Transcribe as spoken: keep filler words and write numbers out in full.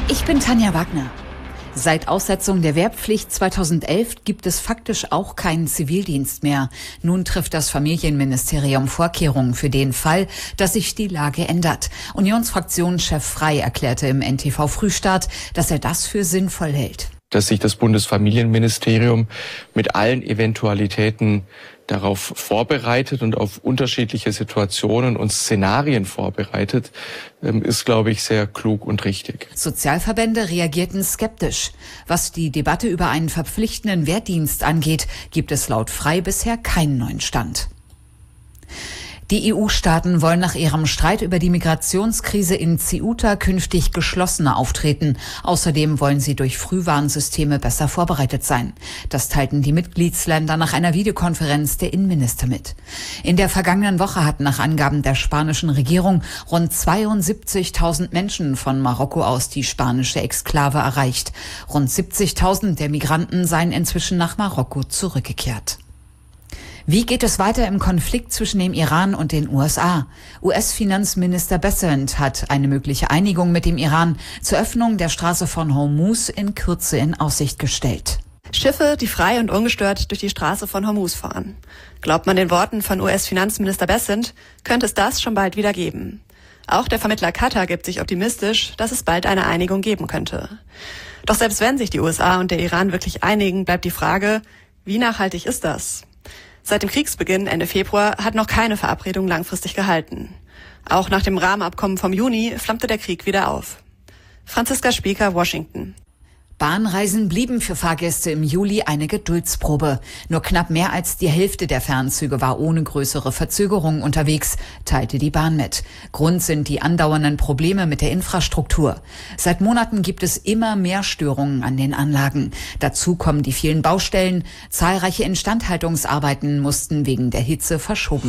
Ich bin Tanja Wagner. Seit Aussetzung der Wehrpflicht zweitausendelf gibt es faktisch auch keinen Zivildienst mehr. Nun trifft das Familienministerium Vorkehrungen für den Fall, dass sich die Lage ändert. Unionsfraktionschef Frey erklärte im N T V Frühstart, dass er das für sinnvoll hält. Dass sich das Bundesfamilienministerium mit allen Eventualitäten darauf vorbereitet und auf unterschiedliche Situationen und Szenarien vorbereitet, ist, glaube ich, sehr klug und richtig. Sozialverbände reagierten skeptisch. Was die Debatte über einen verpflichtenden Wehrdienst angeht, gibt es laut Frey bisher keinen neuen Stand. Die E U-Staaten wollen nach ihrem Streit über die Migrationskrise in Ceuta künftig geschlossener auftreten. Außerdem wollen sie durch Frühwarnsysteme besser vorbereitet sein. Das teilten die Mitgliedsländer nach einer Videokonferenz der Innenminister mit. In der vergangenen Woche hatten nach Angaben der spanischen Regierung rund zweiundsiebzigtausend Menschen von Marokko aus die spanische Exklave erreicht. Rund siebzigtausend der Migranten seien inzwischen nach Marokko zurückgekehrt. Wie geht es weiter im Konflikt zwischen dem Iran und den U S A? U S-Finanzminister Bessent hat eine mögliche Einigung mit dem Iran zur Öffnung der Straße von Hormuz in Kürze in Aussicht gestellt. Schiffe, die frei und ungestört durch die Straße von Hormuz fahren. Glaubt man den Worten von U S-Finanzminister Bessent, könnte es das schon bald wieder geben. Auch der Vermittler Katar gibt sich optimistisch, dass es bald eine Einigung geben könnte. Doch selbst wenn sich die U S A und der Iran wirklich einigen, bleibt die Frage, wie nachhaltig ist das? Seit dem Kriegsbeginn Ende Februar hat noch keine Verabredung langfristig gehalten. Auch nach dem Rahmenabkommen vom Juni flammte der Krieg wieder auf. Franziska Spieker, Washington. Bahnreisen blieben für Fahrgäste im Juli eine Geduldsprobe. Nur knapp mehr als die Hälfte der Fernzüge war ohne größere Verzögerungen unterwegs, teilte die Bahn mit. Grund sind die andauernden Probleme mit der Infrastruktur. Seit Monaten gibt es immer mehr Störungen an den Anlagen. Dazu kommen die vielen Baustellen. Zahlreiche Instandhaltungsarbeiten mussten wegen der Hitze verschoben